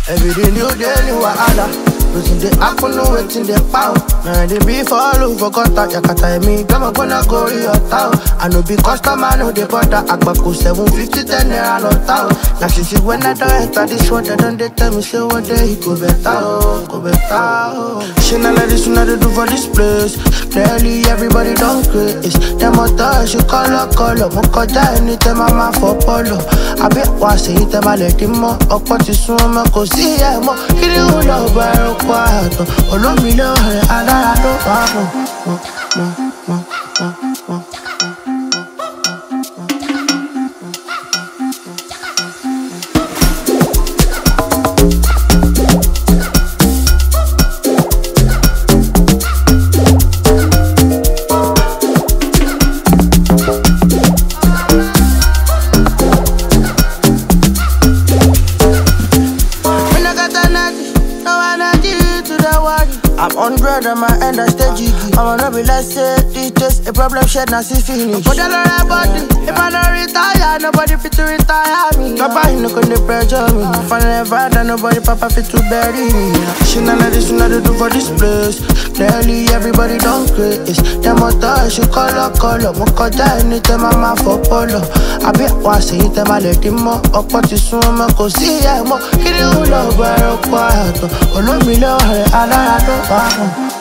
Every day new day, new wahala. Waiting the happen, no waiting the power. Now they be follow for contact. Yakata me, come gonna go your town. I know be customer, no they bother. Akbako 750, 10 naira no town. Now she see when I don't enter this one, they don't they tell me say what day go better, go better. She not like this, she not they do for this place. Clearly everybody don't craze. Them other she call up, Mokoja anytime I'm out for polo. I bet once say it, I'm let him more. Up what is soon, I go see him more. He don't know where quiet, all me know, and I don't. I'm 100 on my end, I stay jiggy. I'ma not be like say this just a problem shared, now see finish. But I don't have body. If I don't retire, nobody fit to retire me. Nobody no gonna pressure me. If I never die, nobody papa fit to bury me. She not like this, she not to do for this place. Clearly everybody don't craze. Them other she call up, Mokoja anytime I'm out for polo. I bet once say it, I'm let him more. Up what is soon, I go see him more. He don't know where quiet, all me know, and I don't.